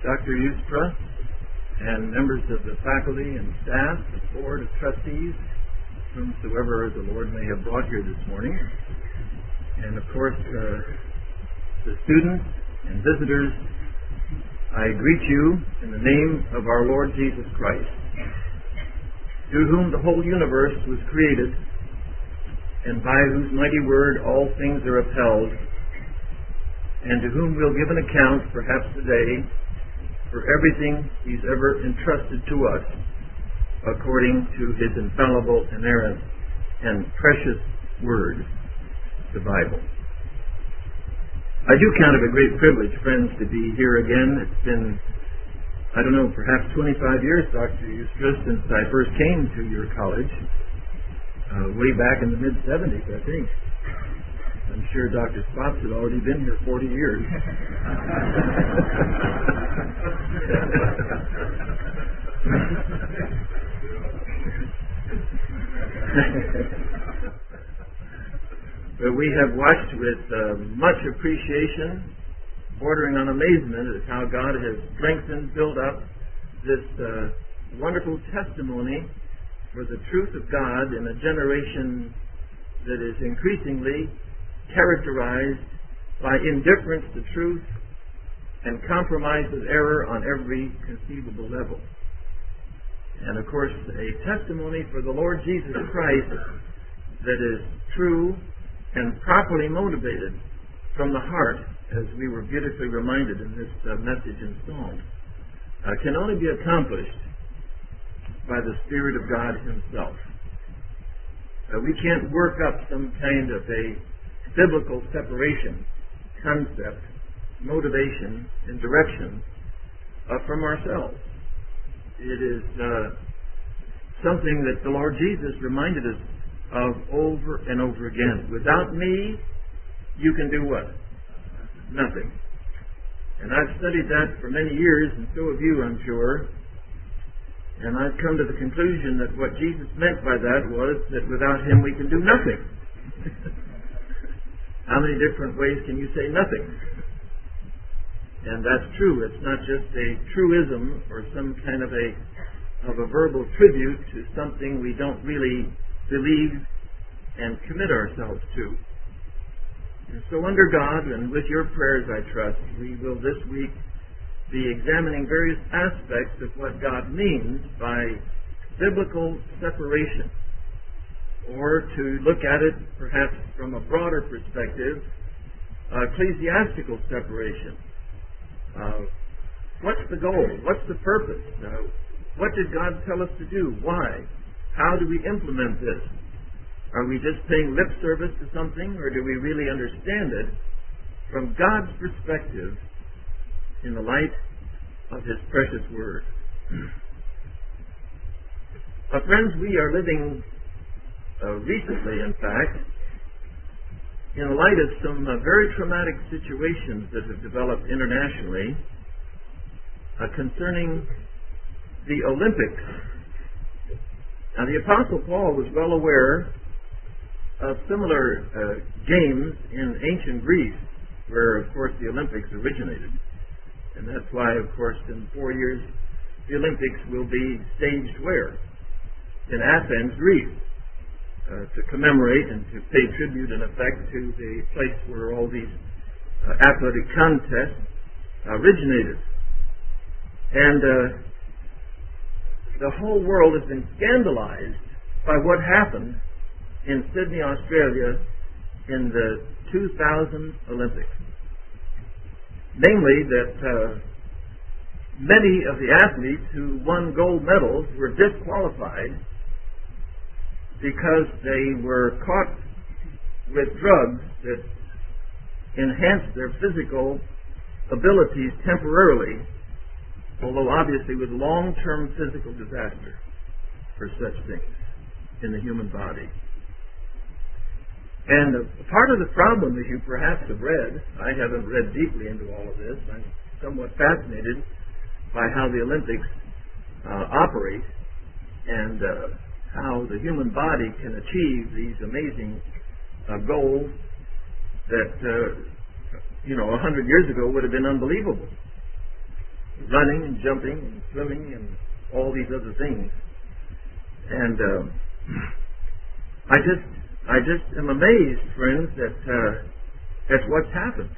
Dr. Ustra, and members of the faculty and staff, the board of trustees, whomsoever the Lord may have brought here this morning, and of course the students and visitors. I greet you in the name of our Lord Jesus Christ, through whom the whole universe was created, and by whose mighty word all things are upheld, and to whom we'll give an account, perhaps today, for everything He's ever entrusted to us, according to His infallible, inerrant, and precious word, the Bible. I do count it a great privilege, friends, to be here again. It's been, perhaps 25 years, Dr. Ustra, since I first came to your college, way back in the mid-'70s, I think. I'm sure Dr. Spots had already been here 40 years. But we have watched with much appreciation, bordering on amazement, at how God has strengthened, built up this wonderful testimony for the truth of God in a generation that is increasingly characterized by indifference to truth and compromise with error on every conceivable level. And of course, a testimony for the Lord Jesus Christ that is true and properly motivated from the heart, as we were beautifully reminded in this message in Psalm, can only be accomplished by the Spirit of God Himself. We can't work up some kind of a biblical separation, concept, motivation, and direction from ourselves. It is something that the Lord Jesus reminded us of over and over again. Without me, you can do what? Nothing. And I've studied that for many years, and so have you, I'm sure. And I've come to the conclusion that what Jesus meant by that was that without Him we can do nothing. How many different ways can you say nothing? And that's true. It's not just a truism or some kind of a verbal tribute to something we don't really believe and commit ourselves to. And so under God and with your prayers, I trust, we will this week be examining various aspects of what God means by biblical separation, or to look at it perhaps from a broader perspective, ecclesiastical separation. What's the goal? What's the purpose? What did God tell us to do? Why? How do we implement this? Are we just paying lip service to something, or do we really understand it from God's perspective in the light of His precious Word? Friends, we are living recently, in fact, in the light of some very traumatic situations that have developed internationally concerning the Olympics. Now, the Apostle Paul was well aware of similar games in ancient Greece, where, of course, the Olympics originated. And that's why, of course, in 4 years, the Olympics will be staged where? In Athens, Greece, to commemorate and to pay tribute, in effect, to the place where all these athletic contests originated. And the whole world has been scandalized by what happened in Sydney, Australia in the 2000 Olympics. Namely, that many of the athletes who won gold medals were disqualified because they were caught with drugs that enhanced their physical abilities temporarily, although obviously with long-term physical disaster for such things in the human body. And part of the problem, as you perhaps have read, I haven't read deeply into all of this, I'm somewhat fascinated by how the Olympics operate and how the human body can achieve these amazing goals that 100 years ago would have been unbelievable. running and jumping and swimming and all these other things. And I just am amazed, friends, at what's happened.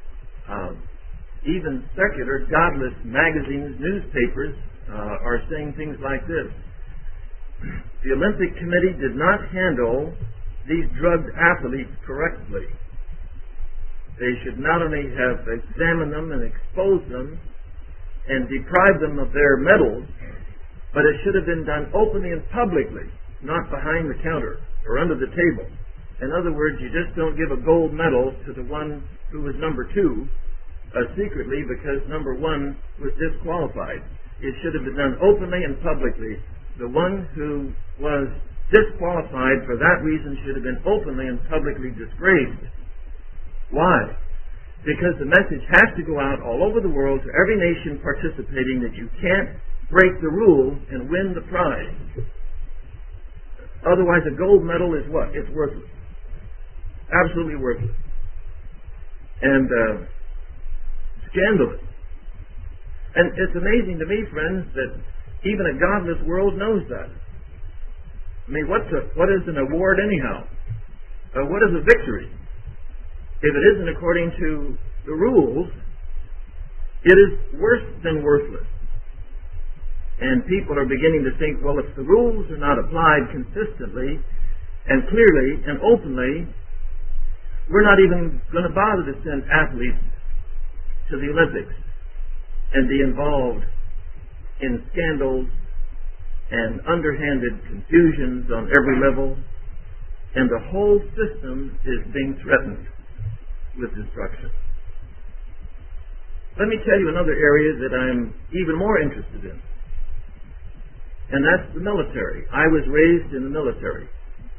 Even secular, godless magazines, newspapers are saying things like this. The Olympic Committee did not handle these drugged athletes correctly. They should not only have examined them and exposed them and deprived them of their medals, but it should have been done openly and publicly, not behind the counter or under the table. In other words, you just don't give a gold medal to the one who was number 2 secretly because number 1 was disqualified. It should have been done openly and publicly. The one who was disqualified for that reason should have been openly and publicly disgraced. Why? Because the message has to go out all over the world to every nation participating that you can't break the rules and win the prize. Otherwise, a gold medal is what? It's worthless. Absolutely worthless. And scandalous. And it's amazing to me, friends, that even a godless world knows that. I mean, what is an award anyhow? What is a victory? If it isn't according to the rules, it is worse than worthless. And people are beginning to think, well, if the rules are not applied consistently and clearly and openly, we're not even going to bother to send athletes to the Olympics and be involved in scandals and underhanded confusions on every level, and the whole system is being threatened with destruction. Let me tell you another area that I'm even more interested in, and that's the military. I was raised in the military.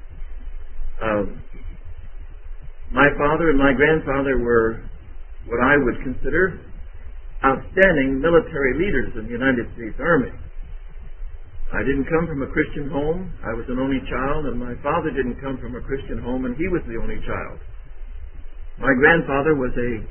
My father and my grandfather were what I would consider outstanding military leaders in the United States Army. I didn't come from a Christian home. I was an only child, and my father didn't come from a Christian home, and he was the only child. My grandfather was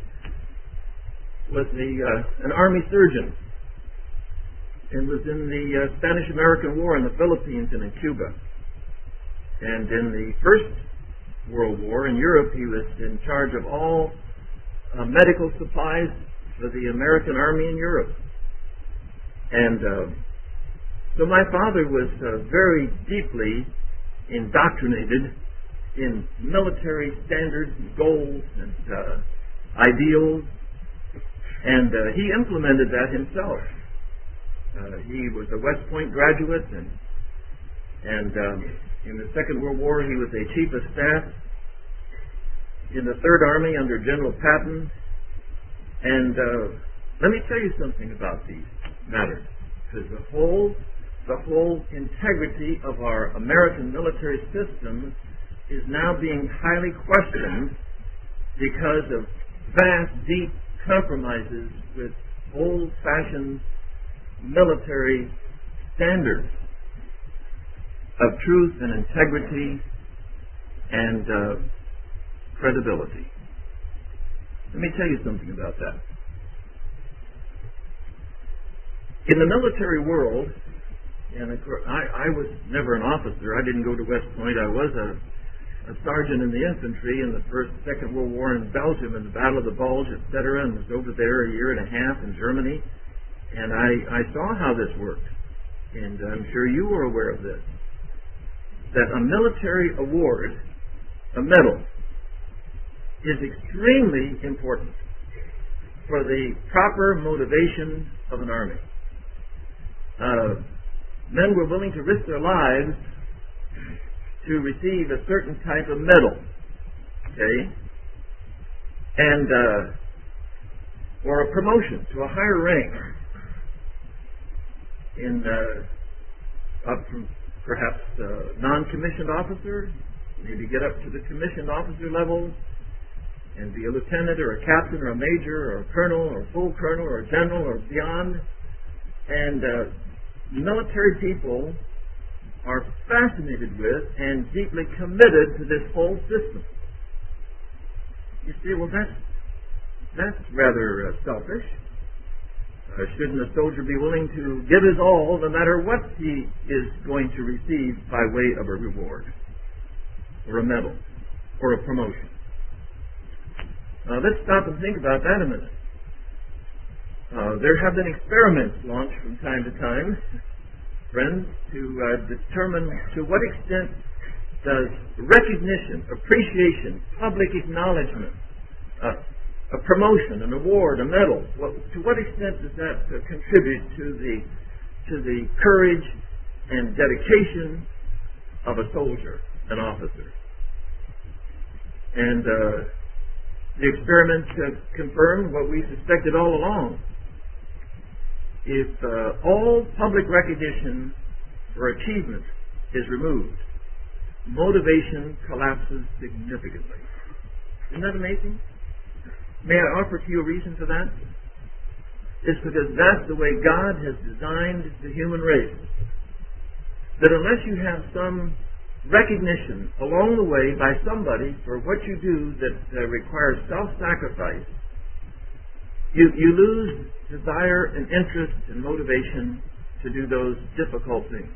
an army surgeon and was in the Spanish-American War in the Philippines and in Cuba. And in the First World War in Europe, he was in charge of all medical supplies for the American Army in Europe. And so my father was very deeply indoctrinated in military standards and goals and ideals, and he implemented that himself. He was a West Point graduate, and in the Second World War he was a chief of staff in the Third Army under General Patton. And let me tell you something about these matters, because the whole integrity of our American military system is now being highly questioned because of vast, deep compromises with old-fashioned military standards of truth and integrity and credibility. Let me tell you something about that. In the military world, and I was never an officer. I didn't go to West Point. I was a sergeant in the infantry in the Second World War in Belgium in the Battle of the Bulge, etc., and was over there a year and a half in Germany. And I saw how this worked, and I'm sure you were aware of this, that a military award, a medal, is extremely important for the proper motivation of an army. Men were willing to risk their lives to receive a certain type of medal, okay, and or a promotion to a higher rank, in up from perhaps non-commissioned officer, maybe get up to the commissioned officer level and be a lieutenant or a captain or a major or a colonel or a full colonel or a general or beyond. And military people are fascinated with and deeply committed to this whole system. You say, well, that's rather selfish. Shouldn't a soldier be willing to give his all no matter what he is going to receive by way of a reward, or a medal, or a promotion? Let's stop and think about that a minute. There have been experiments launched from time to time, friends, to determine to what extent does recognition, appreciation, public acknowledgement, a promotion, an award, a medal, to what extent does that contribute to the courage and dedication of a soldier, an officer? And the experiments confirm what we suspected all along. If all public recognition for achievement is removed, motivation collapses significantly. Isn't that amazing? May I offer to you a reason for that? It's because that's the way God has designed the human race. That unless you have some recognition along the way by somebody for what you do that requires self-sacrifice, you lose desire and interest and motivation to do those difficult things.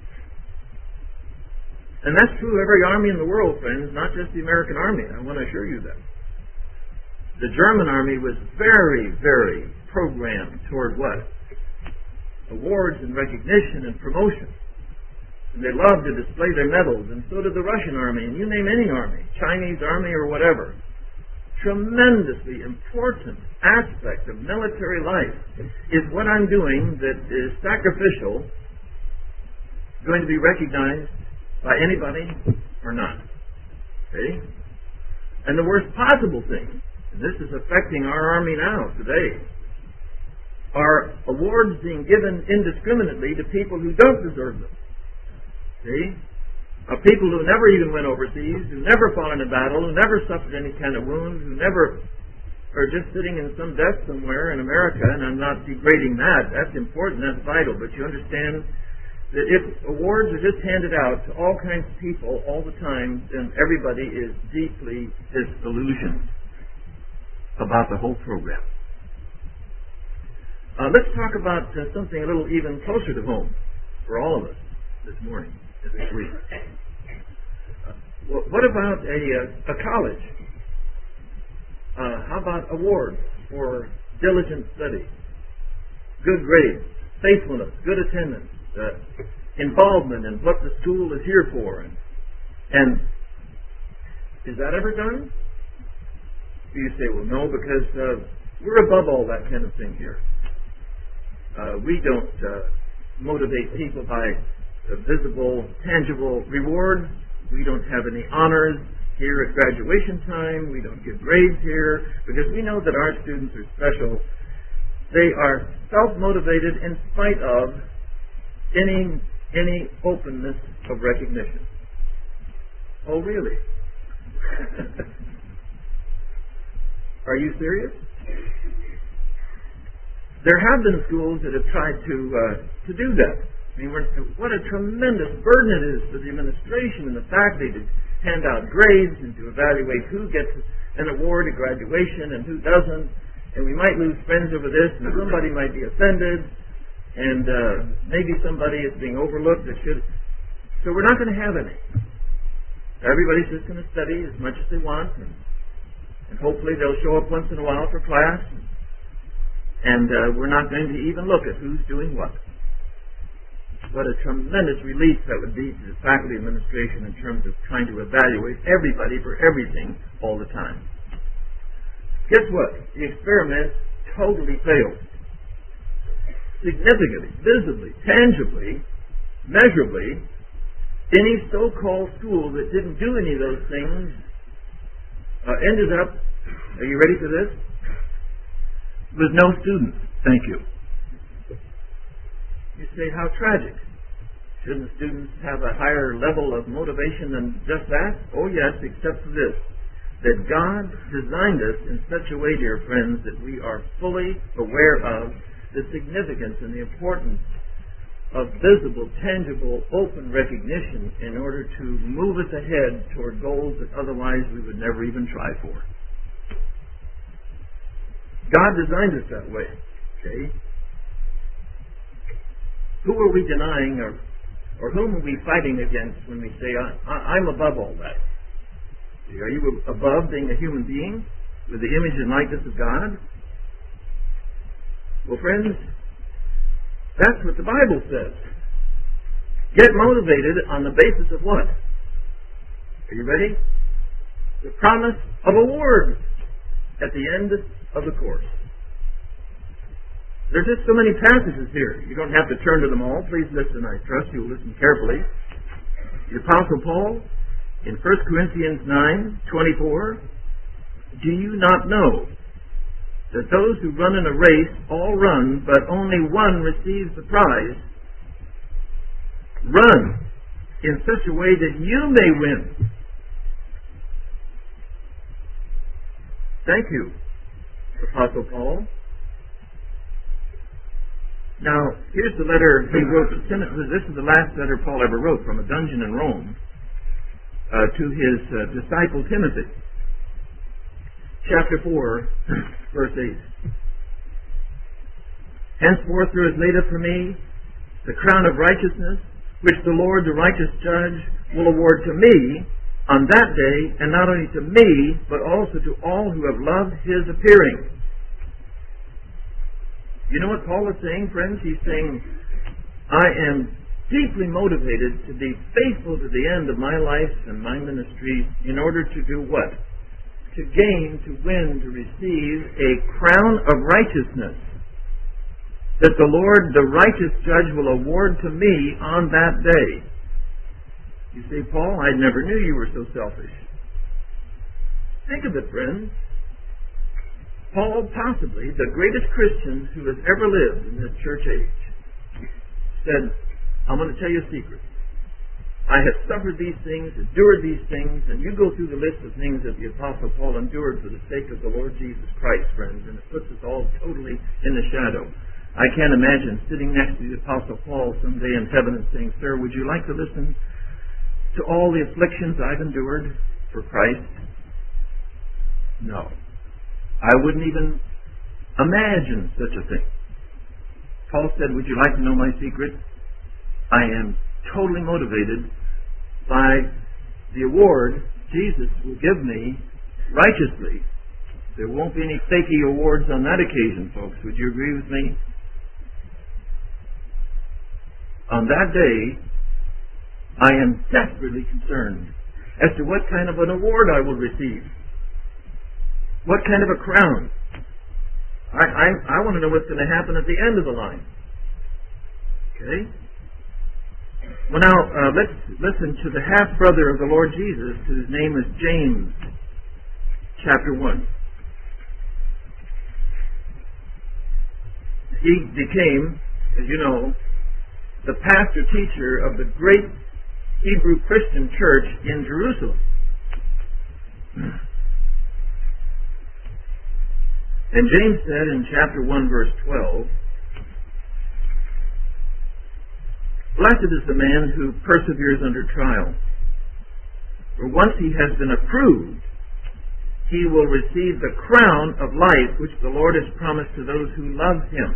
And that's true of every army in the world, friends, not just the American Army. I want to assure you that. The German Army was very, very programmed toward what? Awards and recognition and promotion. And they loved to display their medals, and so did the Russian Army, and you name any army, Chinese Army or whatever. Tremendously important aspect of military life is what I'm doing that is sacrificial, going to be recognized by anybody or not. Okay? And the worst possible thing, and this is affecting our Army now, today, are awards being given indiscriminately to people who don't deserve them. See? People who never even went overseas, who never fought in a battle, who never suffered any kind of wound, who never are just sitting in some desk somewhere in America, and I'm not degrading that. That's important, that's vital, but you understand that if awards are just handed out to all kinds of people all the time, then everybody is deeply disillusioned about the whole program. Let's talk about something a little even closer to home for all of us this morning as we read. What about a college? How about awards for diligent study, good grades, faithfulness, good attendance, involvement in what the school is here for? And is that ever done? You say, well, no, because we're above all that kind of thing here. We don't motivate people by visible, tangible rewards. We don't have any honors here at graduation time. We don't give grades here because we know that our students are special. They are self-motivated in spite of any openness of recognition. Oh, really? Are you serious? There have been schools that have tried to do that. I mean, what a tremendous burden it is for the administration and the faculty to hand out grades and to evaluate who gets an award at graduation and who doesn't. And we might lose friends over this, and somebody might be offended, and maybe somebody is being overlooked that should. So we're not going to have any. Everybody's just going to study as much as they want, and hopefully they'll show up once in a while for class, and we're not going to even look at who's doing what. What a tremendous relief that would be to the faculty administration in terms of trying to evaluate everybody for everything all the time. Guess what? The experiment totally failed. Significantly, visibly, tangibly, measurably, any so-called school that didn't do any of those things ended up, are you ready for this? With no students. Thank you. You say, how tragic. Shouldn't students have a higher level of motivation than just that? Oh yes, except for this. That God designed us in such a way, dear friends, that we are fully aware of the significance and the importance of visible, tangible, open recognition in order to move us ahead toward goals that otherwise we would never even try for. God designed us that way. Okay? Who are we denying, or whom are we fighting against when we say, I'm above all that? Are you above being a human being with the image and likeness of God? Well, friends, that's what the Bible says. Get motivated on the basis of what? Are you ready? The promise of awards at the end of the course. There's just so many passages here. You don't have to turn to them all. Please listen. I trust you'll listen carefully. The Apostle Paul in 1 Corinthians 9:24, do you not know that those who run in a race all run, but only one receives the prize? Run in such a way that you may win. Thank you, Apostle Paul. Now, here's the letter he wrote to Timothy. This is the last letter Paul ever wrote from a dungeon in Rome to his disciple Timothy. Chapter 4, verse 8. Henceforth there is laid up for me the crown of righteousness, which the Lord, the righteous judge, will award to me on that day, and not only to me, but also to all who have loved his appearing. You know what Paul is saying, friends? He's saying, I am deeply motivated to be faithful to the end of my life and my ministry in order to do what? To gain, to win, to receive a crown of righteousness that the Lord, the righteous judge, will award to me on that day. You say, Paul, I never knew you were so selfish. Think of it, friends. Paul, possibly the greatest Christian who has ever lived in this church age, said, I'm going to tell you a secret. I have suffered these things, endured these things, and you go through the list of things that the Apostle Paul endured for the sake of the Lord Jesus Christ, friends, and it puts us all totally in the shadow. I can't imagine sitting next to the Apostle Paul someday in heaven and saying, Sir, would you like to listen to all the afflictions I've endured for Christ? No. I wouldn't even imagine such a thing. Paul said, would you like to know my secret? I am totally motivated by the award Jesus will give me righteously. There won't be any fakey awards on that occasion, folks. Would you agree with me? On that day, I am desperately concerned as to what kind of an award I will receive. What kind of a crown? I want to know what's going to happen at the end of the line. Okay? Well, now, let's listen to the half-brother of the Lord Jesus, whose name is James, chapter 1. He became, as you know, the pastor-teacher of the great Hebrew Christian church in Jerusalem. And James said in chapter 1, verse 12, Blessed is the man who perseveres under trial, for once he has been approved, he will receive the crown of life which the Lord has promised to those who love him.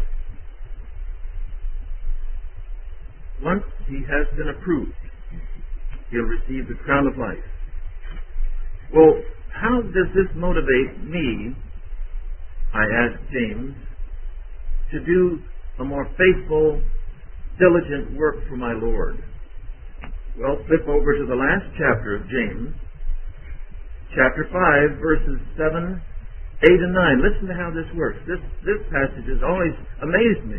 Once he has been approved, he'll receive the crown of life. Well, how does this motivate me, I asked James, to do a more faithful, diligent work for my Lord? Well, flip over to the last chapter of James, chapter 5, verses 7, 8, and 9. Listen to how this works. This passage has always amazed me.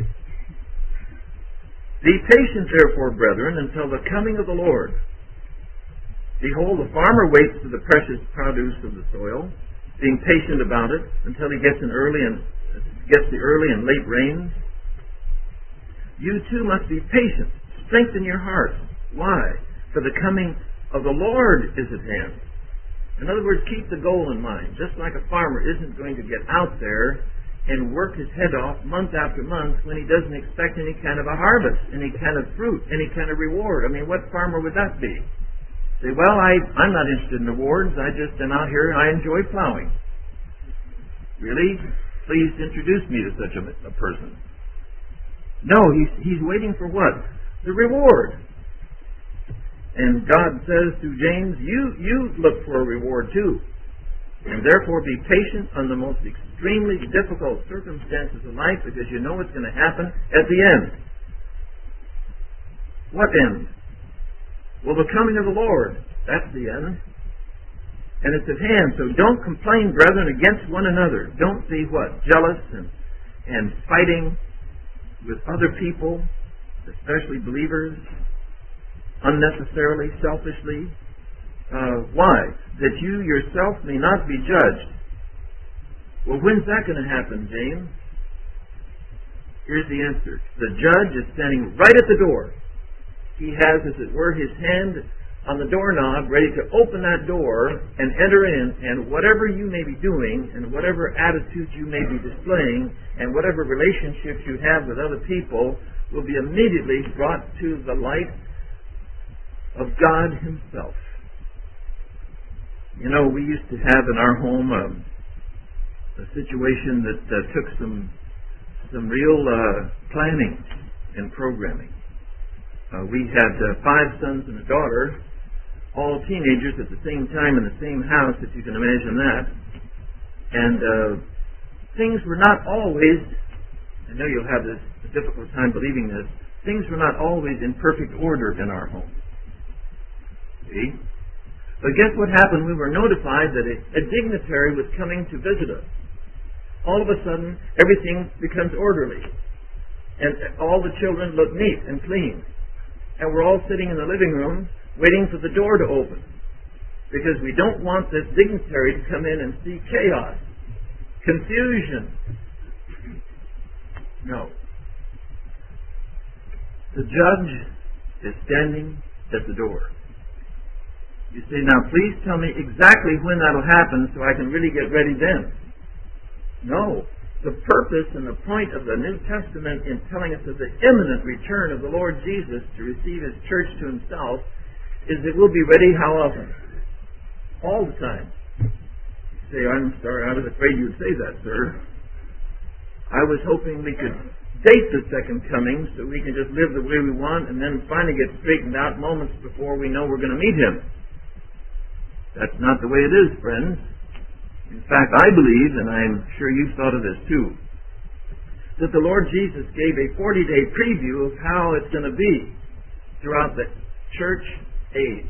Be patient, therefore, brethren, until the coming of the Lord. Behold, the farmer waits for the precious produce of the soil, being patient about it until he gets the early and late rains. You too must be patient. Strengthen your hearts. Why? For the coming of the Lord is at hand. In other words, keep the goal in mind. Just like a farmer isn't going to get out there and work his head off month after month when he doesn't expect any kind of a harvest, any kind of fruit, any kind of reward. I mean, what farmer would that be? Say, well, I'm not interested in awards. I just am out here and I enjoy plowing. Really? Please introduce me to such a person. No, he's waiting for what? The reward. And God says to James, you look for a reward too. And therefore be patient on the most extremely difficult circumstances of life, because you know it's going to happen at the end. What end? Well, the coming of the Lord. That's the end. And it's at hand. So don't complain, brethren, against one another. Don't be what? Jealous and fighting with other people, especially believers, unnecessarily, selfishly. Why? That you yourself may not be judged. Well, when's that going to happen, James? Here's the answer. The judge is standing right at the door. He has, as it were, his hand on the doorknob, ready to open that door and enter in, and whatever you may be doing, and whatever attitudes you may be displaying, and whatever relationships you have with other people will be immediately brought to the light of God Himself. You know, we used to have in our home a situation that took some real planning and programming. We had 5 sons and a daughter, all teenagers at the same time in the same house, if you can imagine that. And things were not always, I know you'll have a difficult time believing this, things were not always in perfect order in our home. See? But guess what happened? We were notified that a dignitary was coming to visit us. All of a sudden, everything becomes orderly. And all the children look neat and clean. And we're all sitting in the living room waiting for the door to open. Because we don't want this dignitary to come in and see chaos, confusion. No. The judge is standing at the door. You say, now please tell me exactly when that'll happen so I can really get ready then. No. The purpose and the point of the New Testament in telling us of the imminent return of the Lord Jesus to receive His church to Himself is that we'll be ready how often? All the time. You say, I'm sorry, I was afraid you'd say that, sir. I was hoping we could date the second coming so we can just live the way we want and then finally get straightened out moments before we know we're going to meet Him. That's not the way it is, friends. In fact, I believe, and I'm sure you've thought of this too, that the Lord Jesus gave a 40-day preview of how it's going to be throughout the church age.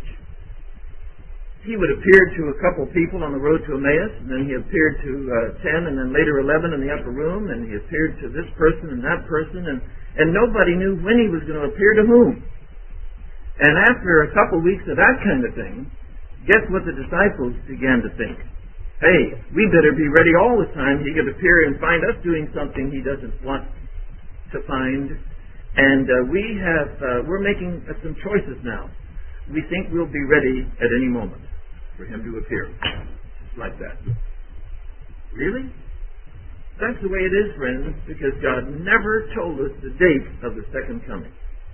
He would appear to a couple people on the road to Emmaus, and then He appeared to 10, and then later 11 in the upper room, and He appeared to this person and that person, and nobody knew when He was going to appear to whom. And after a couple weeks of that kind of thing, guess what the disciples began to think? Hey, we better be ready all the time. He could appear and find us doing something He doesn't want to find. And we're making some choices now. We think we'll be ready at any moment for Him to appear. Just like that. Really? That's the way it is, friends, because God never told us the date of the second coming.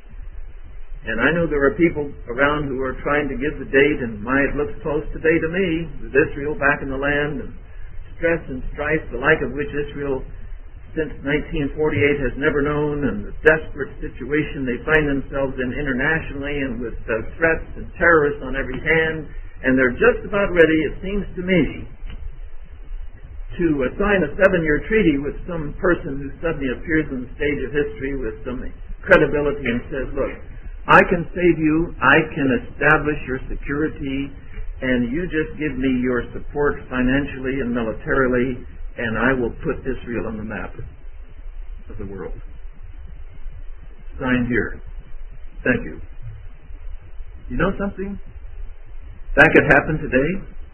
And I know there are people around who are trying to give the date, and it looks close today to me, with Israel back in the land, and stress and strife, the like of which Israel since 1948 has never known, and the desperate situation they find themselves in internationally, and with threats and terrorists on every hand, and they're just about ready, it seems to me, to sign a 7-year treaty with some person who suddenly appears on the stage of history with some credibility and says, look, I can save you, I can establish your security, and you just give me your support financially and militarily, and I will put Israel on the map of the world. Signed here. Thank you. You know something? That could happen today.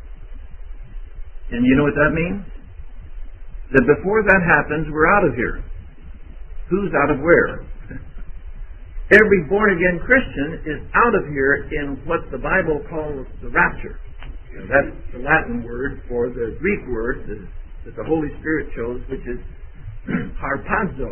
And you know what that means? That before that happens, we're out of here. Who's out of where? Every born-again Christian is out of here in what the Bible calls the rapture. That's the Latin word for the Greek word that the Holy Spirit chose, which is harpazo.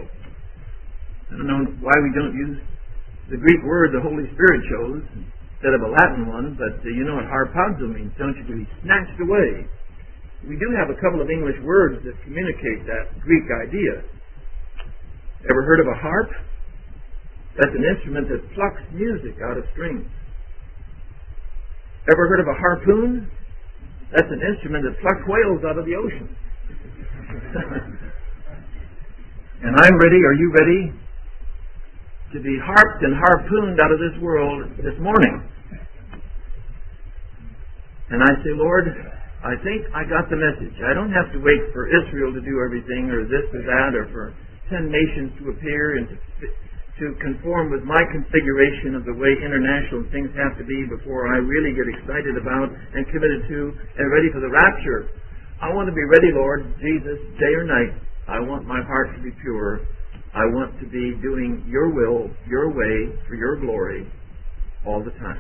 I don't know why we don't use the Greek word the Holy Spirit chose instead of a Latin one, but you know what harpazo means, don't you? To be snatched away. We do have a couple of English words that communicate that Greek idea. Ever heard of a harp? That's an instrument that plucks music out of strings. Ever heard of a harpoon? That's an instrument that plucks whales out of the ocean. And I'm ready, are you ready, to be harped and harpooned out of this world this morning? And I say, Lord, I think I got the message. I don't have to wait for Israel to do everything or this or that or for 10 nations to appear and to conform with my configuration of the way international things have to be before I really get excited about and committed to and ready for the rapture. I want to be ready, Lord Jesus, day or night. I want my heart to be pure. I want to be doing your will, your way, for your glory all the time.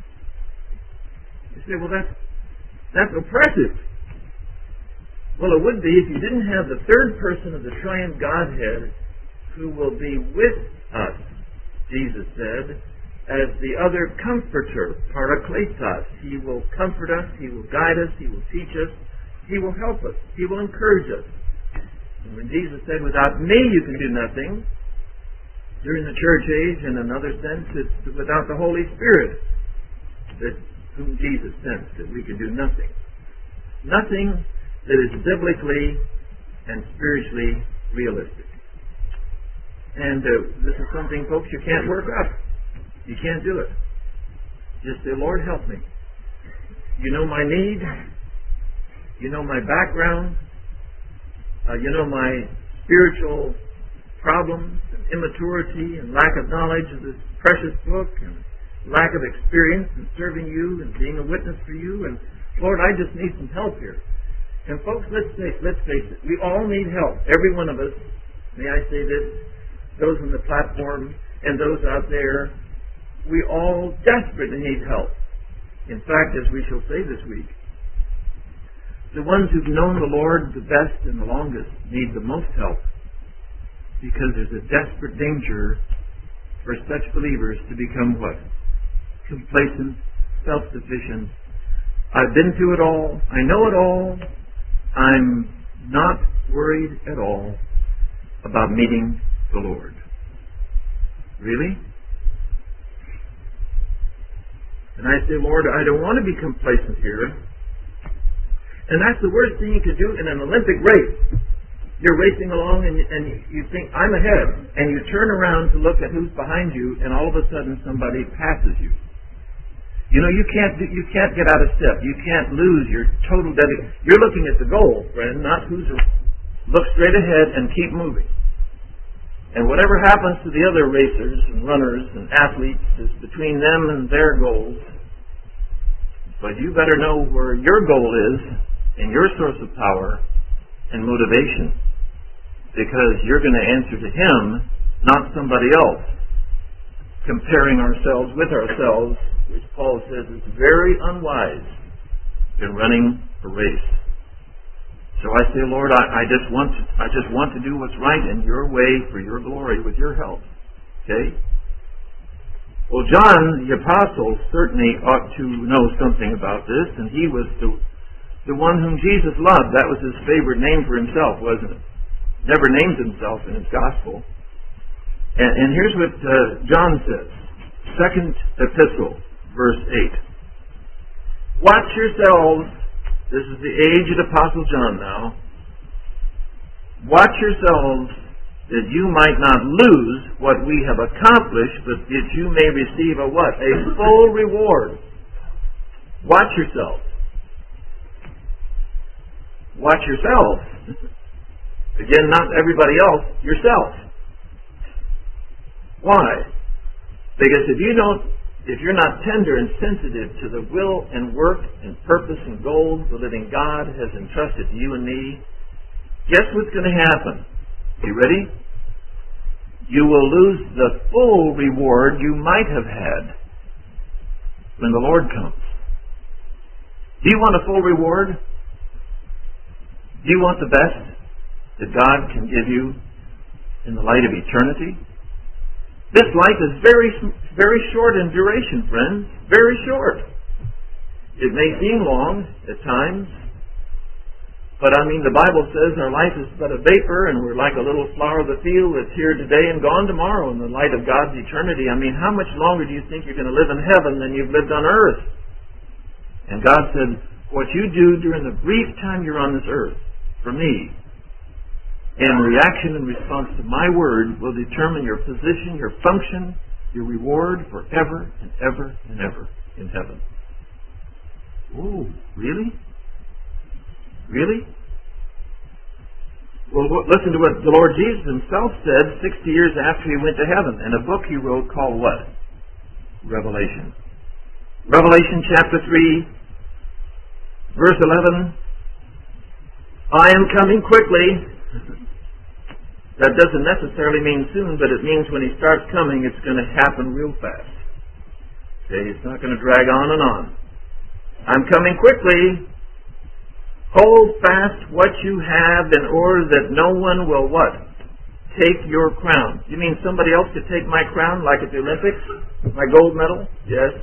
You say, well, that's oppressive. Well, it would be if you didn't have the third person of the triune Godhead who will be with us, Jesus said, as the other comforter, parakletos. He will comfort us, he will guide us, he will teach us, he will help us, he will encourage us. And when Jesus said, without me you can do nothing, during the church age, in another sense, it's without the Holy Spirit, that whom Jesus sent, that we could do nothing. Nothing that is biblically and spiritually realistic. And this is something, folks, you can't work up. You can't do it. Just say, Lord, help me. You know my need. You know my background. You know my spiritual problems and immaturity and lack of knowledge of this precious book and lack of experience in serving you and being a witness for you. And Lord, I just need some help here. And folks, let's face it. We all need help. Every one of us. May I say this? Those on the platform and those out there, we all desperately need help. In fact, as we shall say this week, the ones who've known the Lord the best and the longest need the most help, because there's a desperate danger for such believers to become what? Complacent, self-sufficient. I've been through it all. I know it all. I'm not worried at all about meeting the Lord. Really? And I say, Lord, I don't want to be complacent here. And that's the worst thing you could do in an Olympic race. You're racing along and you think, I'm ahead. And you turn around to look at who's behind you, and all of a sudden somebody passes you. You know, you can't get out of step. You can't lose your total dedication. You're looking at the goal, friend, not who's around. Look straight ahead and keep moving. And whatever happens to the other racers and runners and athletes is between them and their goals. But you better know where your goal is and your source of power and motivation, because you're going to answer to Him, not somebody else. Comparing ourselves with ourselves, which Paul says is very unwise in running a race. So I say, Lord, I just want to do what's right in your way for your glory with your help. Okay? Well, John the Apostle certainly ought to know something about this, and he was the one whom Jesus loved. That was his favorite name for himself, wasn't it? Never named himself in his gospel. And here's what John says. 2nd Epistle, verse 8. Watch yourselves. This is the aged Apostle John now. Watch yourselves that you might not lose what we have accomplished, but that you may receive a what? A full reward. Watch yourselves. Watch yourself. Again, not everybody else, yourself. Why? Because if you're not tender and sensitive to the will and work and purpose and goals the living God has entrusted to you and me, guess what's going to happen? You ready? You will lose the full reward you might have had when the Lord comes. Do you want a full reward? Do you want the best that God can give you in the light of eternity? This life is very, very short in duration, friends. Very short. It may seem long at times. But I mean, the Bible says our life is but a vapor, and we're like a little flower of the field that's here today and gone tomorrow in the light of God's eternity. I mean, how much longer do you think you're going to live in heaven than you've lived on earth? And God said, what you do during the brief time you're on this earth, for me, in reaction and response to my word, will determine your position, your function, your reward forever and ever and ever in heaven. Oh, really? Really? Well, listen to what the Lord Jesus himself said 60 years after he went to heaven in a book he wrote called what? Revelation. Revelation chapter 3, verse 11. I am coming quickly. That doesn't necessarily mean soon, but it means when he starts coming, it's going to happen real fast. Okay, it's not going to drag on and on. I'm coming quickly. Hold fast what you have in order that no one will what? Take your crown. You mean somebody else could take my crown like at the Olympics? My gold medal? Yes.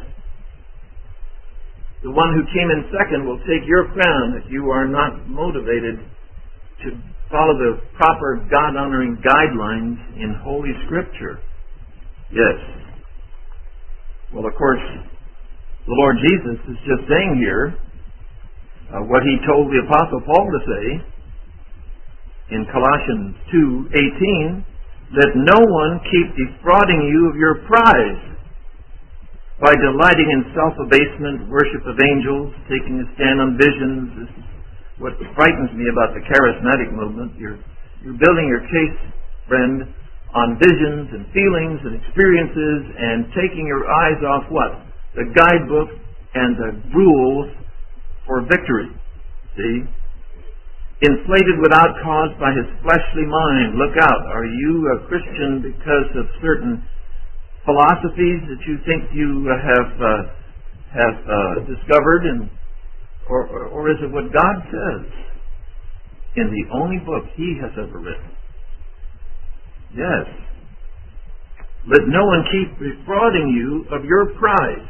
The one who came in second will take your crown if you are not motivated to follow the proper God-honoring guidelines in Holy Scripture. Yes. Well, of course, the Lord Jesus is just saying here what he told the Apostle Paul to say in Colossians 2:18, let no one keep defrauding you of your prize by delighting in self-abasement, worship of angels, taking a stand on visions. This is what frightens me about the charismatic movement. You're building your case, friend, on visions and feelings and experiences and taking your eyes off what? The guidebook and the rules for victory. See? Inflated without cause by his fleshly mind. Look out. Are you a Christian because of certain philosophies that you think you have discovered, or is it what God says in the only book he has ever written? Yes. Let no one keep defrauding you of your prize.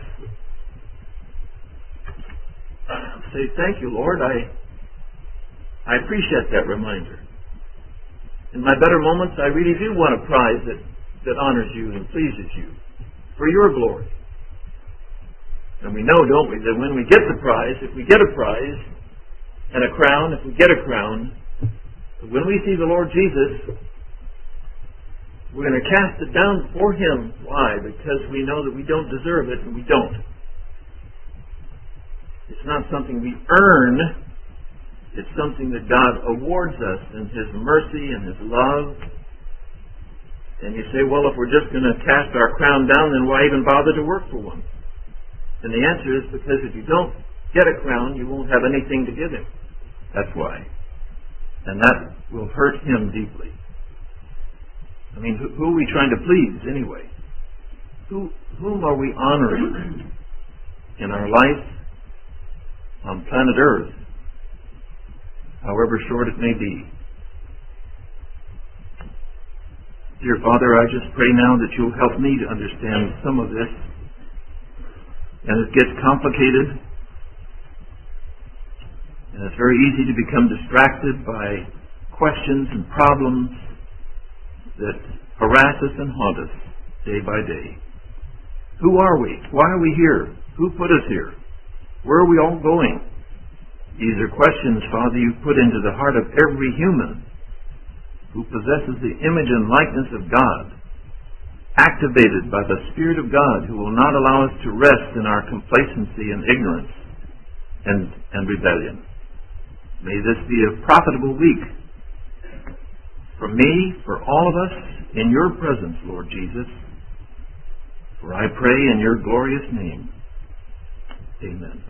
Say, thank you, Lord. I appreciate that reminder. In my better moments, I really do want a prize that honors you and pleases you for your glory. And we know, don't we, that when we get the prize, if we get a prize and a crown, if we get a crown, when we see the Lord Jesus, we're going to cast it down before him. Why? Because we know that we don't deserve it, and we don't. It's not something we earn. It's something that God awards us in his mercy and his love. And you say, well, if we're just going to cast our crown down, then why even bother to work for one? And the answer is because if you don't get a crown, you won't have anything to give him. That's why. And that will hurt him deeply. I mean, who are we trying to please anyway? Whom are we honoring in our life on planet Earth, however short it may be? Dear Father, I just pray now that you'll help me to understand some of this. And it gets complicated, and it's very easy to become distracted by questions and problems that harass us and haunt us day by day. Who are we? Why are we here? Who put us here? Where are we all going? These are questions, Father, you've put into the heart of every human who possesses the image and likeness of God, activated by the Spirit of God, who will not allow us to rest in our complacency and ignorance and rebellion. May this be a profitable week for me, for all of us, in your presence, Lord Jesus. For I pray in your glorious name. Amen.